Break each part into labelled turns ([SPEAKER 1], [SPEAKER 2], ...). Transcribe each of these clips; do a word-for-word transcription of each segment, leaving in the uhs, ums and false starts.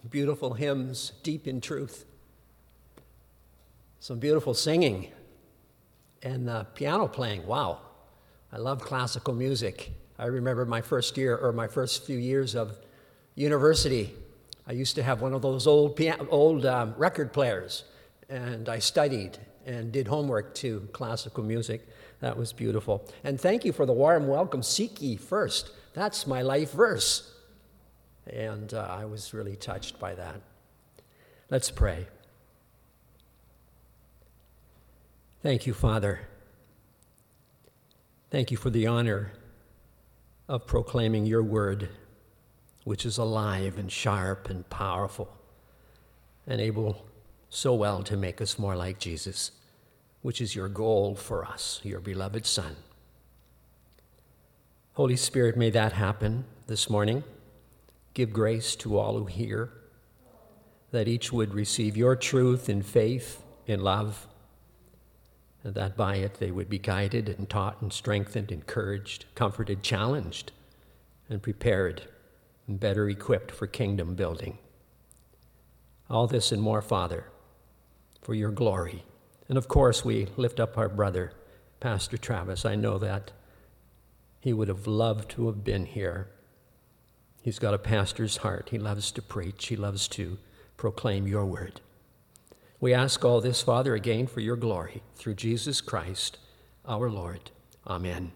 [SPEAKER 1] beautiful hymns, deep in truth. Some beautiful singing and uh, piano playing. Wow, I love classical music. I remember my first year or my first few years of university. I used to have one of those old piano, old um, record players, and I studied and did homework to classical music. That was beautiful. And thank you for the warm welcome. Seek ye first. That's my life verse. And uh, I was really touched by that. Let's pray. Thank you, Father. Thank you for the honor of proclaiming your word, which is alive and sharp and powerful and able so well to make us more like Jesus, which is your goal for us, your beloved Son. Holy Spirit, may that happen this morning. Give grace to all who hear, that each would receive your truth in faith, in love, and that by it they would be guided and taught and strengthened, encouraged, comforted, challenged, and prepared and better equipped for kingdom building. All this and more, Father, for your glory. And of course, we lift up our brother, Pastor Travis. I know that he would have loved to have been here. He's got a pastor's heart. He loves to preach. He loves to proclaim your word. We ask all this, Father, again for your glory, through Jesus Christ, our Lord. Amen.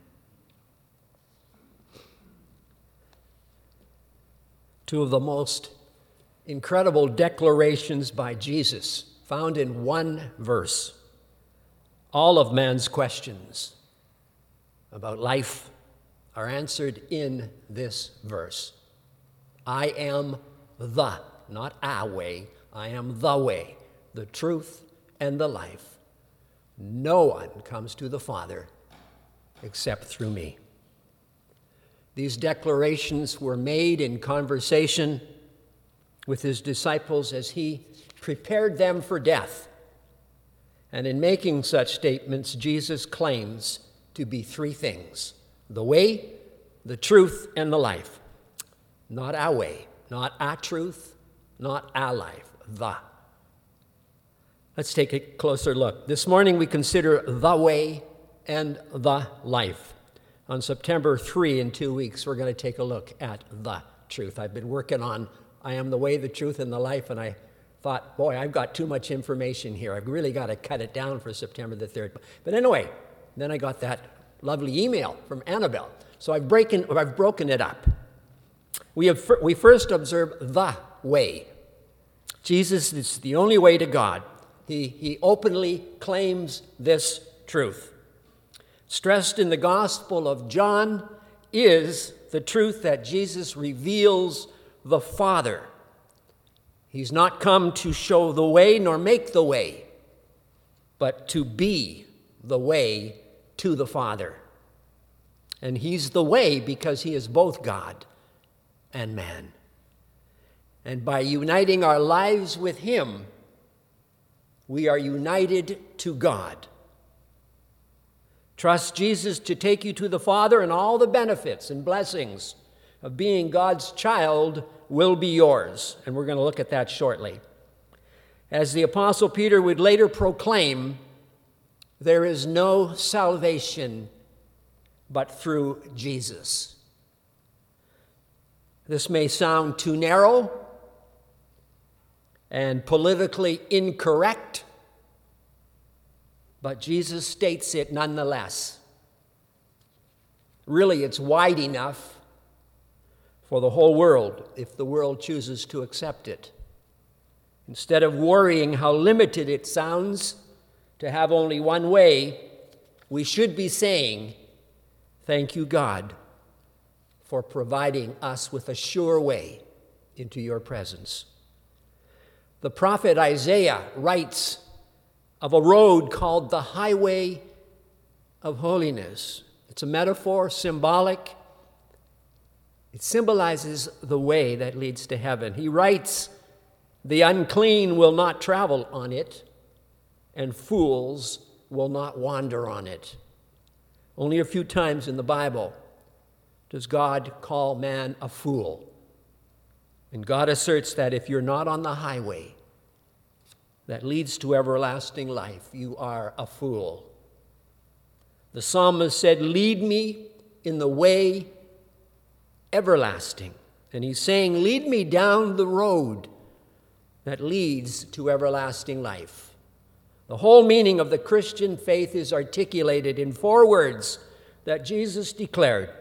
[SPEAKER 1] Two of the most incredible declarations by Jesus found in one verse. All of man's questions about life are answered in this verse. I am the, not a way, I am the way, the truth, and the life. No one comes to the Father except through me. These declarations were made in conversation with his disciples as he prepared them for death. And in making such statements, Jesus claims to be three things: the way, the truth, and the life. Not a way, not a truth, not a life, the. Let's take a closer look. This morning we consider the way and the life. On September third, in two weeks, we're going to take a look at the truth. I've been working on I am the way, the truth, and the life, and I thought, boy, I've got too much information here. I've really got to cut it down for September the third. But anyway, then I got that lovely email from Annabelle. So I've, breaking, I've broken it up. We, have, we first observe the way. Jesus is the only way to God. He, he openly claims this truth. Stressed in the Gospel of John is the truth that Jesus reveals the Father. He's not come to show the way nor make the way, but to be the way to the Father. And he's the way because he is both God and man. And by uniting our lives with him, we are united to God. Trust Jesus to take you to the Father, and all the benefits and blessings of being God's child will be yours. And we're going to look at that shortly. As the Apostle Peter would later proclaim, there is no salvation but through Jesus. This may sound too narrow and politically incorrect, but Jesus states it nonetheless. Really, it's wide enough for the whole world if the world chooses to accept it. Instead of worrying how limited it sounds to have only one way, we should be saying, thank you, God, for providing us with a sure way into your presence. The prophet Isaiah writes of a road called the highway of holiness. It's a metaphor, symbolic. It symbolizes the way that leads to heaven. He writes, the unclean will not travel on it, and fools will not wander on it. Only a few times in the Bible does God call man a fool. And God asserts that if you're not on the highway that leads to everlasting life, you are a fool. The psalmist said, "Lead me in the way everlasting." And he's saying, lead me down the road that leads to everlasting life. The whole meaning of the Christian faith is articulated in four words that Jesus declared.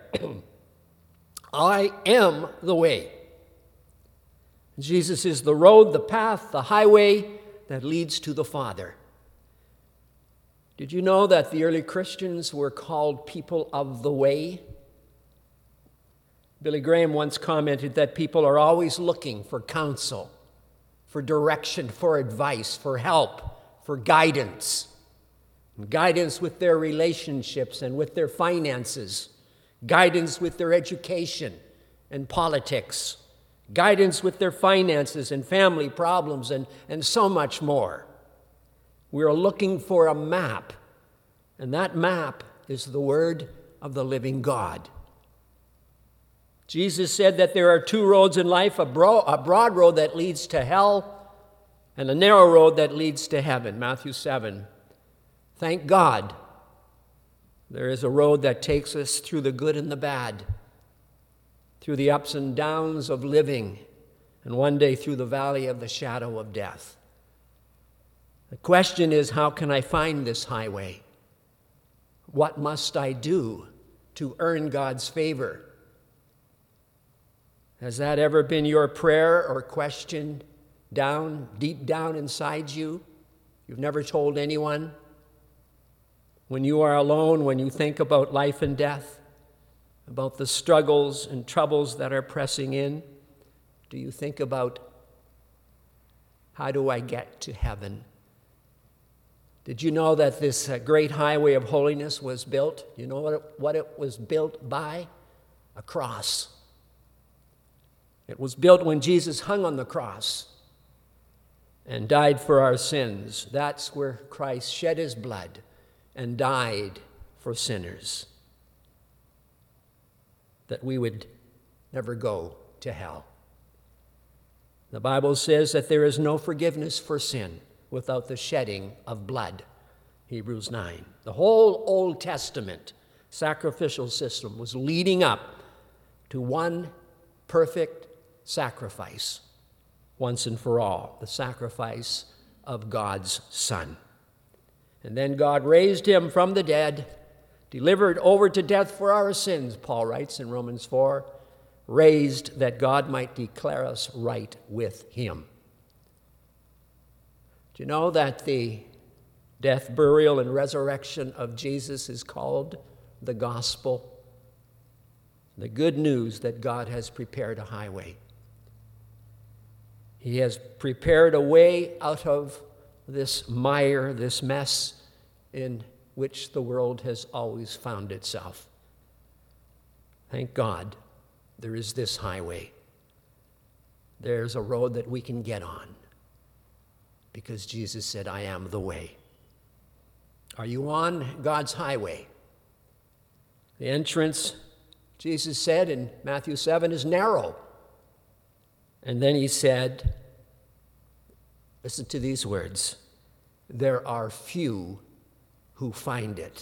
[SPEAKER 1] I am the way. Jesus is the road, the path, the highway that leads to the Father. Did you know that the early Christians were called people of the way? Billy Graham once commented that people are always looking for counsel, for direction, for advice, for help, for guidance. And guidance with their relationships and with their finances, guidance with their education and politics, guidance with their finances and family problems, and, and so much more. We're looking for a map, and that map is the Word of the living God. Jesus said that there are two roads in life, a, bro- a broad road that leads to hell and a narrow road that leads to heaven, Matthew seven. Thank God there is a road that takes us through the good and the bad, through the ups and downs of living, and one day through the valley of the shadow of death. The question is, how can I find this highway? What must I do to earn God's favor? Has that ever been your prayer or question down, deep down inside you? You've never told anyone? When you are alone, when you think about life and death, about the struggles and troubles that are pressing in, do you think about, how do I get to heaven? Did you know that this uh, great highway of holiness was built? You know what it, what it was built by? A cross. It was built when Jesus hung on the cross and died for our sins. That's where Christ shed his blood and died for sinners, that we would never go to hell. The Bible says that there is no forgiveness for sin without the shedding of blood, Hebrews nine. The whole Old Testament sacrificial system was leading up to one perfect sacrifice, once and for all, the sacrifice of God's Son. And then God raised him from the dead, delivered over to death for our sins, Paul writes in Romans four, raised that God might declare us right with him. Do you know that the death, burial, and resurrection of Jesus is called the gospel? The good news that God has prepared a highway. He has prepared a way out of this mire, this mess in which the world has always found itself. Thank God there is this highway. There's a road that we can get on because Jesus said, I am the way. Are you on God's highway? The entrance, Jesus said in Matthew seven, is narrow. And then he said, listen to these words, there are few who find it.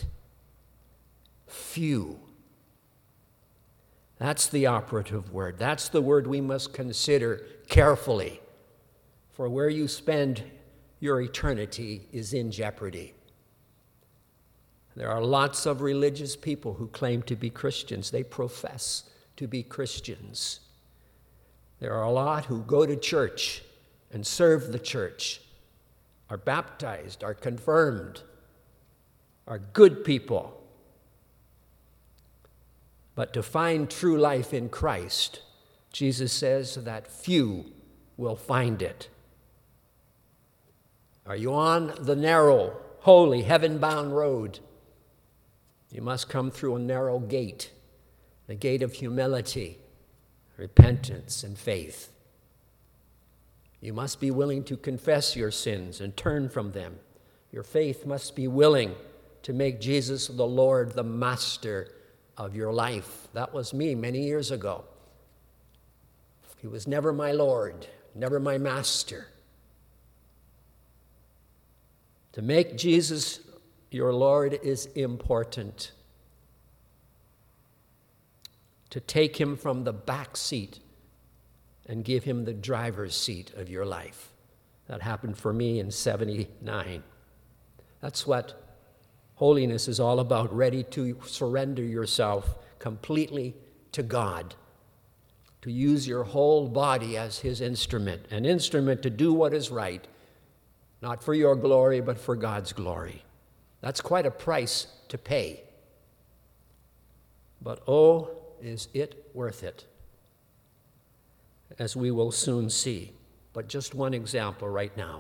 [SPEAKER 1] Few. That's the operative word. That's the word we must consider carefully, for where you spend your eternity is in jeopardy. There are lots of religious people who claim to be Christians. They profess to be Christians. There are a lot who go to church and serve the church, are baptized, are confirmed, are good people. But to find true life in Christ, Jesus says that few will find it. Are you on the narrow, holy, heaven-bound road? You must come through a narrow gate, the gate of humility, repentance, and faith. You must be willing to confess your sins and turn from them. Your faith must be willing to make Jesus the Lord, the master of your life. That was me many years ago. He was never my Lord, never my master. To make Jesus your Lord is important. To take him from the back seat and give him the driver's seat of your life. That happened for me in seventy-nine. That's what holiness is all about, ready to surrender yourself completely to God, to use your whole body as his instrument, an instrument to do what is right, not for your glory, but for God's glory. That's quite a price to pay. But oh, is it worth it? As we will soon see. But just one example right now.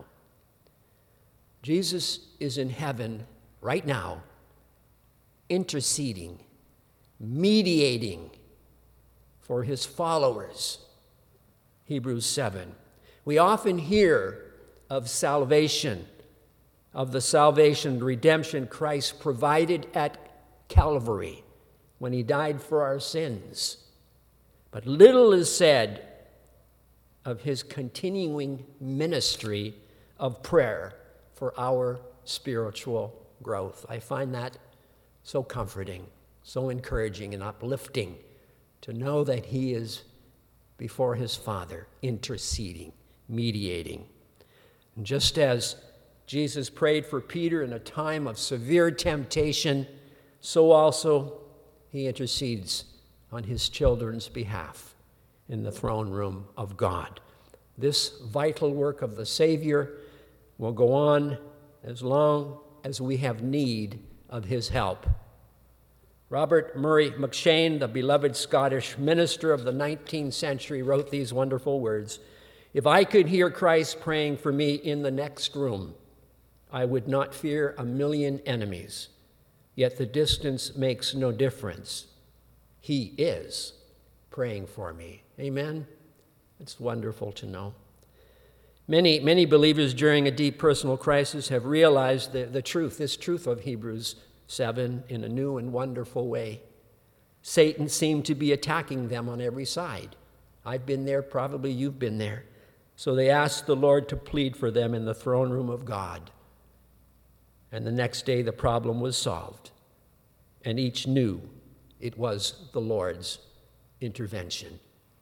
[SPEAKER 1] Jesus is in heaven right now, interceding, mediating for his followers. Hebrews seven. We often hear of salvation, of the salvation, redemption Christ provided at Calvary when he died for our sins. But little is said of his continuing ministry of prayer for our spiritual growth. I find that so comforting, so encouraging and uplifting to know that he is before his Father, interceding, mediating. And just as Jesus prayed for Peter in a time of severe temptation, so also he intercedes on his children's behalf in the throne room of God. This vital work of the Savior will go on as long as we have need of his help. Robert Murray McCheyne, the beloved Scottish minister of the nineteenth century, wrote these wonderful words: "If I could hear Christ praying for me in the next room, I would not fear a million enemies. Yet the distance makes no difference. He is praying for me." Amen? It's wonderful to know. Many, many believers during a deep personal crisis have realized the, the truth, this truth of Hebrews seven in a new and wonderful way. Satan seemed to be attacking them on every side. I've been there, probably you've been there. So they asked the Lord to plead for them in the throne room of God. And the next day the problem was solved. And each knew it was the Lord's intervention.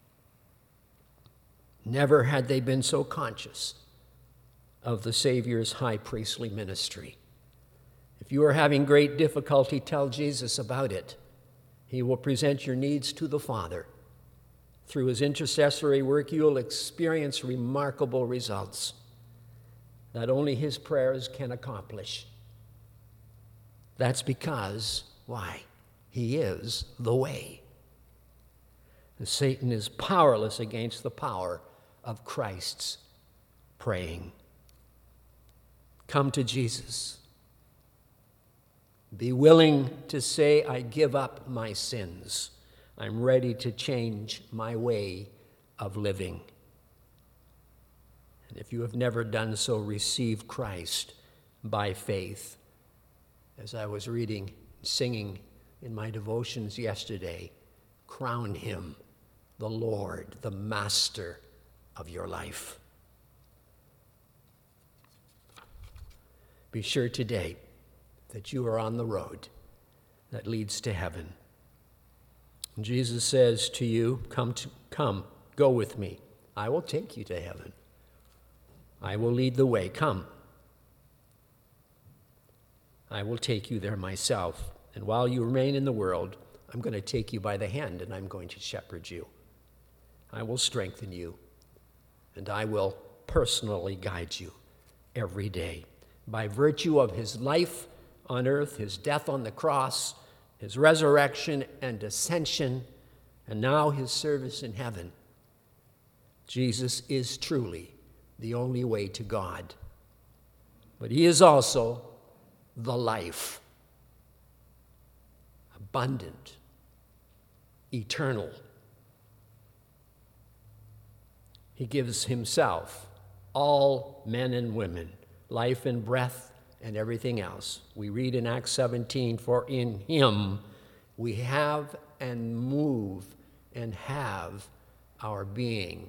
[SPEAKER 1] Never had they been so conscious of the Savior's high priestly ministry. If you are having great difficulty, tell Jesus about it. He will present your needs to the Father. Through his intercessory work, you will experience remarkable results that only his prayers can accomplish. That's because, why? He is the way. And Satan is powerless against the power of Christ's praying. Come to Jesus. Be willing to say, I give up my sins. I'm ready to change my way of living. And if you have never done so, receive Christ by faith. As I was reading, singing in my devotions yesterday, crown him the Lord, the Master of your life. Be sure today that you are on the road that leads to heaven. And Jesus says to you, come, to, come, go with me. I will take you to heaven. I will lead the way. Come. I will take you there myself. And while you remain in the world, I'm going to take you by the hand and I'm going to shepherd you. I will strengthen you, and I will personally guide you every day. By virtue of his life on earth, his death on the cross, his resurrection and ascension, and now his service in heaven, Jesus is truly the only way to God. But he is also the life, abundant, eternal. He gives himself, all men and women, life and breath and everything else. We read in Acts seventeen, for in him we have and move and have our being.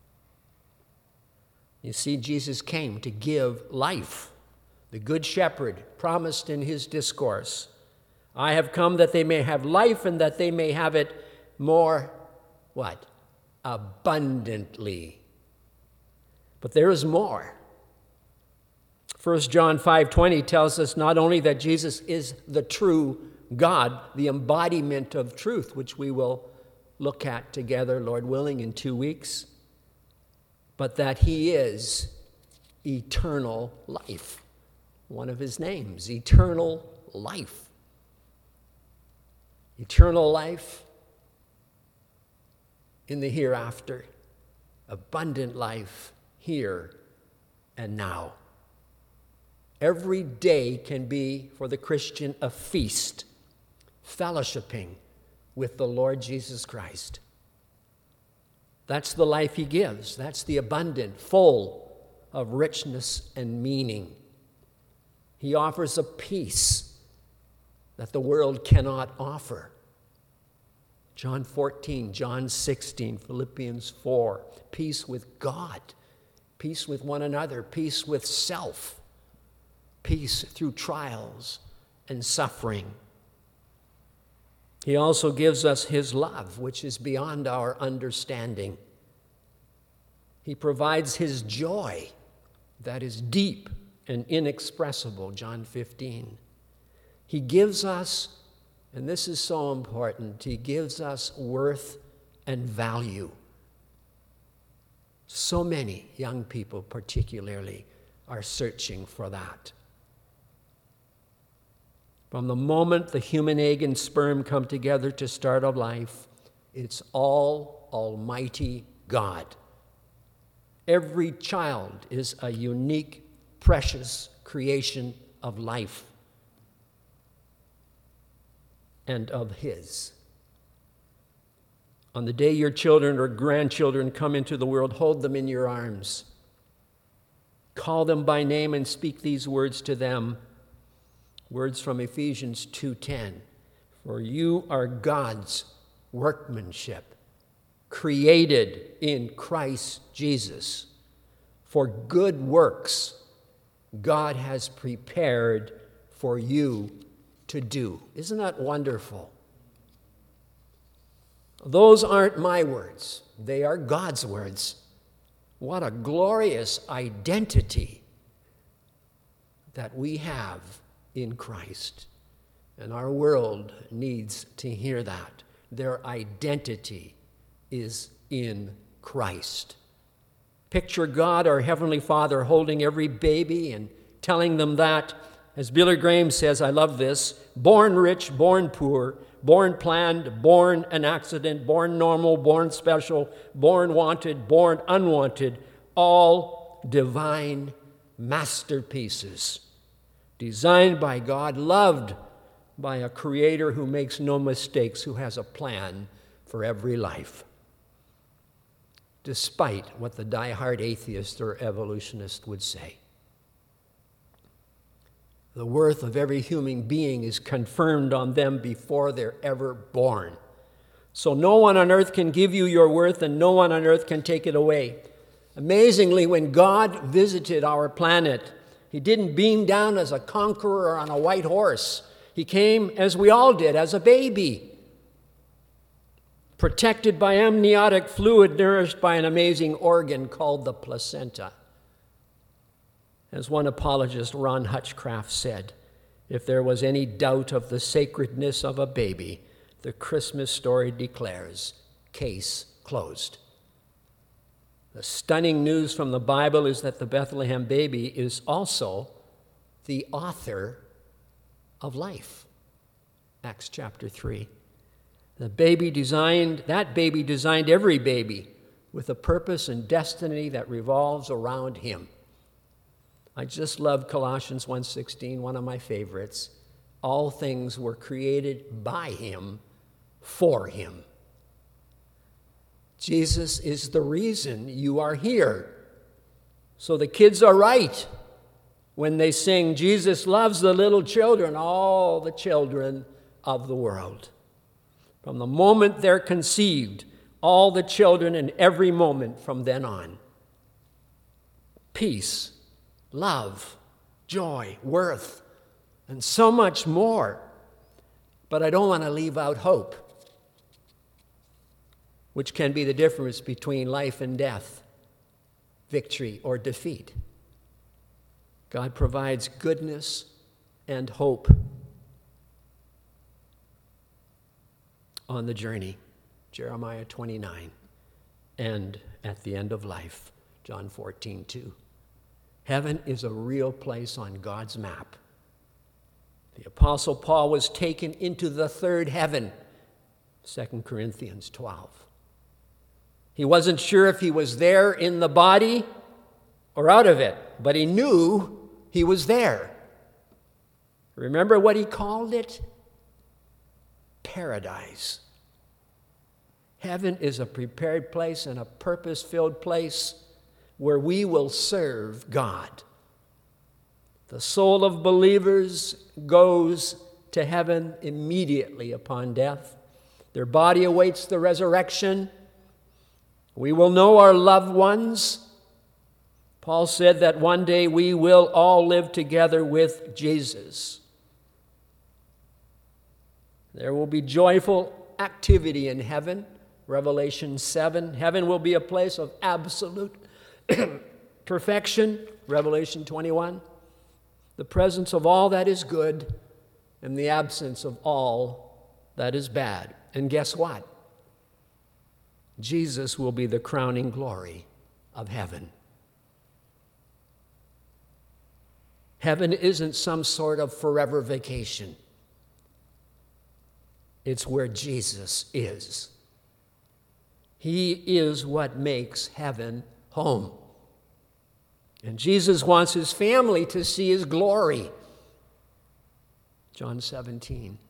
[SPEAKER 1] You see, Jesus came to give life. The Good Shepherd promised in his discourse, I have come that they may have life and that they may have it more, what? Abundantly. But there is more. First John five twenty tells us not only that Jesus is the true God, the embodiment of truth, which we will look at together, Lord willing, in two weeks, but that he is eternal life. One of his names, eternal life. Eternal life in the hereafter, abundant life here and now. Every day can be, for the Christian, a feast, fellowshipping with the Lord Jesus Christ. That's the life he gives. That's the abundant, full of richness and meaning. He offers a peace that the world cannot offer. John fourteen, John sixteen, Philippians four, peace with God, peace with one another, peace with self, peace through trials and suffering. He also gives us his love, which is beyond our understanding. He provides his joy that is deep and inexpressible, John fifteen. He gives us, and this is so important, he gives us worth and value. So many young people particularly are searching for that. From the moment the human egg and sperm come together to start a life, it's all Almighty God. Every child is a unique, precious creation of life and of his. On the day your children or grandchildren come into the world, hold them in your arms. Call them by name and speak these words to them. Words from Ephesians two ten. For you are God's workmanship, created in Christ Jesus for good works God has prepared for you to do. Isn't that wonderful? Those aren't my words. They are God's words. What a glorious identity that we have in Christ. And our world needs to hear that. Their identity is in Christ. Picture God, our Heavenly Father, holding every baby and telling them that, as Billy Graham says, I love this, born rich, born poor, born planned, born an accident, born normal, born special, born wanted, born unwanted, all divine masterpieces, designed by God, loved by a creator who makes no mistakes, who has a plan for every life, despite what the die-hard atheist or evolutionist would say. The worth of every human being is confirmed on them before they're ever born. So no one on earth can give you your worth, and no one on earth can take it away. Amazingly, when God visited our planet, he didn't beam down as a conqueror on a white horse. He came, as we all did, as a baby, protected by amniotic fluid, nourished by an amazing organ called the placenta. As one apologist, Ron Hutchcraft, said, if there was any doubt of the sacredness of a baby, the Christmas story declares, case closed. The stunning news from the Bible is that the Bethlehem baby is also the author of life. Acts chapter three. The baby designed, that baby designed every baby with a purpose and destiny that revolves around him. I just love Colossians one sixteen, one of my favorites. All things were created by him, for him. Jesus is the reason you are here. So the kids are right when they sing, Jesus loves the little children, all the children of the world. From the moment they're conceived, all the children in every moment from then on. Peace, love, joy, worth, and so much more. But I don't want to leave out hope, which can be the difference between life and death, victory or defeat. God provides goodness and hope on the journey, Jeremiah twenty-nine, and at the end of life, John fourteen two. Heaven is a real place on God's map. The Apostle Paul was taken into the third heaven, Second Corinthians twelve. He wasn't sure if he was there in the body or out of it, but he knew he was there. Remember what he called it? Paradise. Heaven is a prepared place and a purpose-filled place where we will serve God. The soul of believers goes to heaven immediately upon death. Their body awaits the resurrection. We will know our loved ones. Paul said that one day we will all live together with Jesus. There will be joyful activity in heaven. Revelation seven. Heaven will be a place of absolute perfection. Revelation twenty-one. The presence of all that is good and the absence of all that is bad. And guess what? Jesus will be the crowning glory of heaven. Heaven isn't some sort of forever vacation. It's where Jesus is. He is what makes heaven home. And Jesus wants his family to see his glory. John seventeen.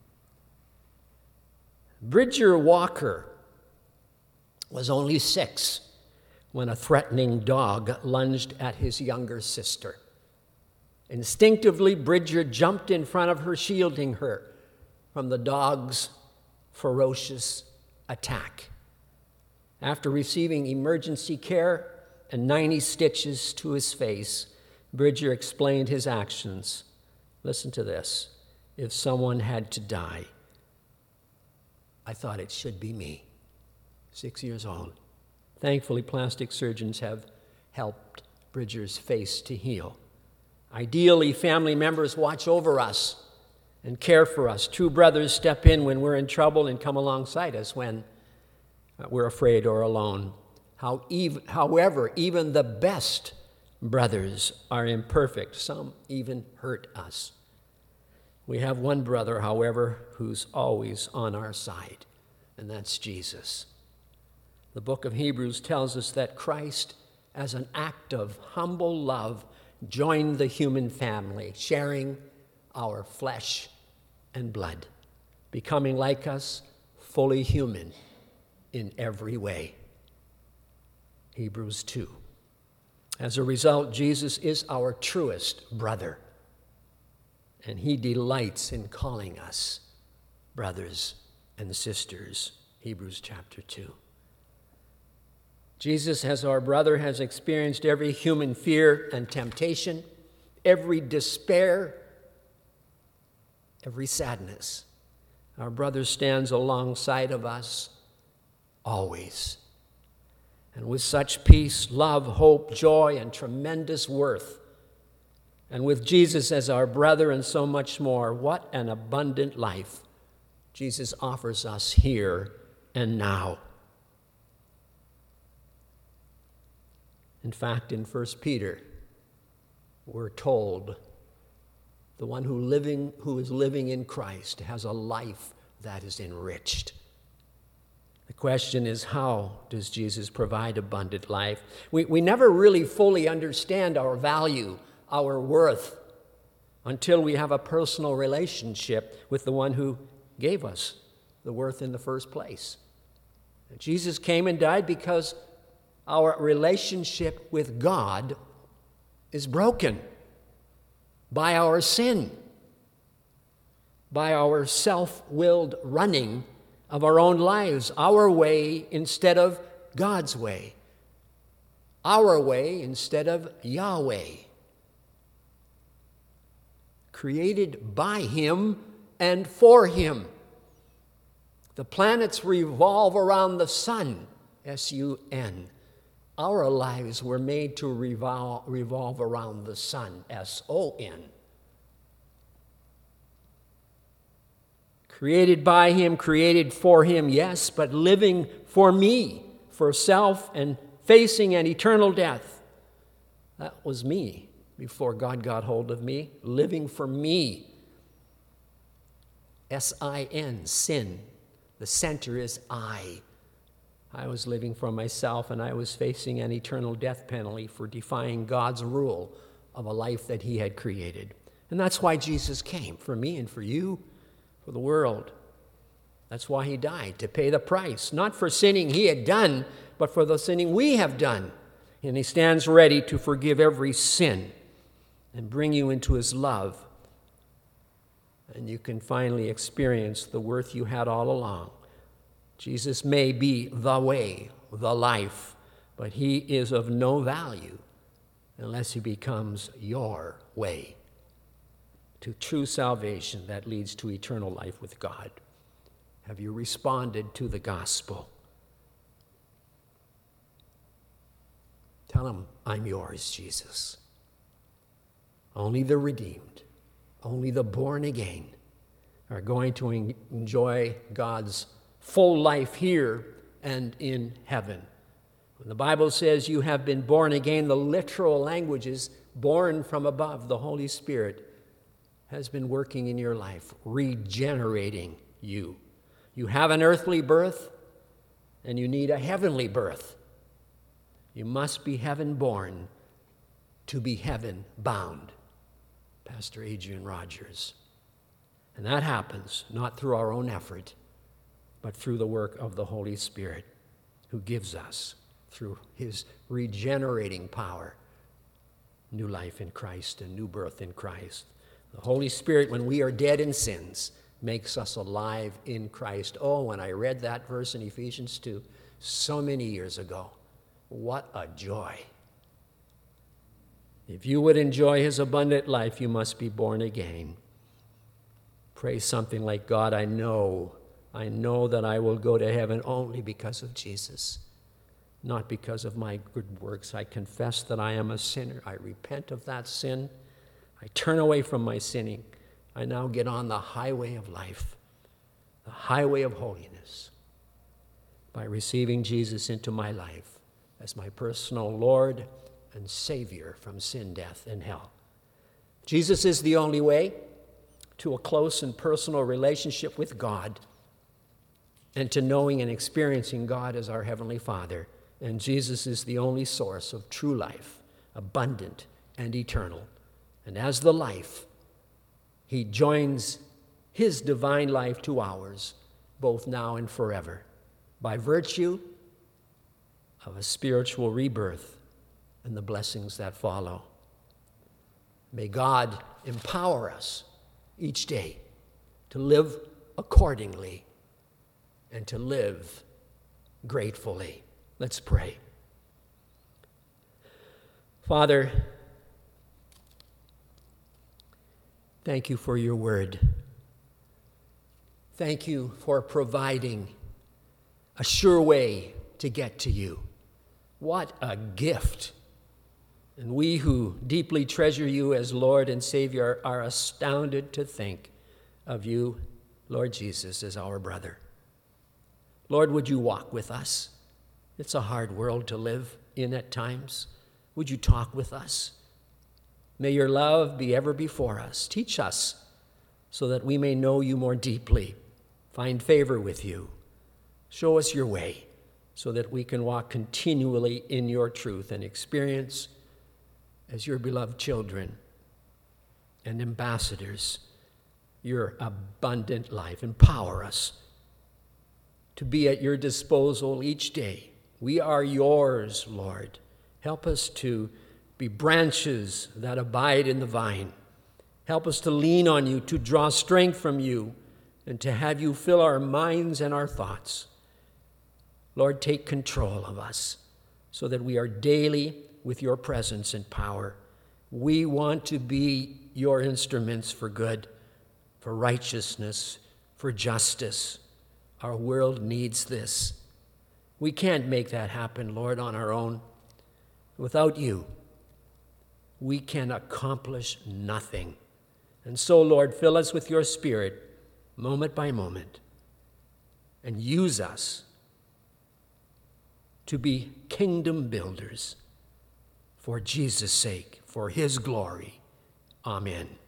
[SPEAKER 1] Bridger Walker was only six when a threatening dog lunged at his younger sister. Instinctively, Bridger jumped in front of her, shielding her from the dog's ferocious attack. After receiving emergency care and ninety stitches to his face, Bridger explained his actions. Listen to this. If someone had to die, I thought it should be me. Six years old. Thankfully, plastic surgeons have helped Bridger's face to heal. Ideally, family members watch over us and care for us. True brothers step in when we're in trouble and come alongside us when we're afraid or alone. How even, however, even the best brothers are imperfect. Some even hurt us. We have one brother, however, who's always on our side, and that's Jesus. The book of Hebrews tells us that Christ, as an act of humble love, joined the human family, sharing our flesh and blood, becoming like us, fully human in every way. Hebrews two. As a result, Jesus is our truest brother, and he delights in calling us brothers and sisters. Hebrews chapter two. Jesus, as our brother, has experienced every human fear and temptation, every despair, every sadness. Our brother stands alongside of us always. And with such peace, love, hope, joy, and tremendous worth, and with Jesus as our brother and so much more, what an abundant life Jesus offers us here and now. In fact, in First Peter, we're told the one who living who is living in Christ has a life that is enriched. The question is, how does Jesus provide abundant life? We, we never really fully understand our value, our worth, until we have a personal relationship with the one who gave us the worth in the first place. And Jesus came and died because our relationship with God is broken by our sin, by our self-willed running of our own lives, our way instead of God's way, our way instead of Yahweh. Created by Him and for Him. The planets revolve around the sun, S U N. Our lives were made to revolve, revolve around the sun, S O N. Created by Him, created for Him, yes, but living for me, for self, and facing an eternal death. That was me before God got hold of me, living for me. S I N, sin. The center is I. I was living for myself, and I was facing an eternal death penalty for defying God's rule of a life that He had created. And that's why Jesus came, for me and for you, for the world. That's why He died, to pay the price, not for sinning He had done, but for the sinning we have done. And He stands ready to forgive every sin and bring you into His love. And you can finally experience the worth you had all along. Jesus may be the way, the life, but He is of no value unless He becomes your way to true salvation that leads to eternal life with God. Have you responded to the gospel? Tell Him, I'm yours, Jesus. Only the redeemed, only the born again are going to en- enjoy God's full life here and in heaven. When the Bible says you have been born again, the literal language is born from above. The Holy Spirit has been working in your life, regenerating you. You have an earthly birth, and you need a heavenly birth. You must be heaven-born to be heaven-bound. Pastor Adrian Rogers. And that happens not through our own effort, but through the work of the Holy Spirit, who gives us, through His regenerating power, new life in Christ and new birth in Christ. The Holy Spirit, when we are dead in sins, makes us alive in Christ. Oh, when I read that verse in Ephesians two so many years ago, what a joy. If you would enjoy His abundant life, you must be born again. Pray something like, God, I know, I know that I will go to heaven only because of Jesus, not because of my good works. I confess that I am a sinner. I repent of that sin. I turn away from my sinning. I now get on the highway of life, the highway of holiness, by receiving Jesus into my life as my personal Lord and Savior from sin, death, and hell. Jesus is the only way to a close and personal relationship with God and to knowing and experiencing God as our Heavenly Father. And Jesus is the only source of true life, abundant and eternal. And as the life, He joins His divine life to ours, both now and forever, by virtue of a spiritual rebirth and the blessings that follow. May God empower us each day to live accordingly and to live gratefully. Let's pray. Father, thank you for your word. Thank you for providing a sure way to get to you. What a gift. And we who deeply treasure you as Lord and Savior are astounded to think of you, Lord Jesus, as our brother. Lord, would you walk with us? It's a hard world to live in at times. Would you talk with us? May your love be ever before us. Teach us so that we may know you more deeply, find favor with you. Show us your way so that we can walk continually in your truth and experience as your beloved children and ambassadors your abundant life. Empower us to be at your disposal each day. We are yours, Lord. Help us to be branches that abide in the vine. Help us to lean on you, to draw strength from you, and to have you fill our minds and our thoughts. Lord, take control of us so that we are daily with your presence and power. We want to be your instruments for good, for righteousness, for justice. Our world needs this. We can't make that happen, Lord, on our own. Without you, we can accomplish nothing. And so, Lord, fill us with your Spirit moment by moment and use us to be kingdom builders for Jesus' sake, for his glory. Amen.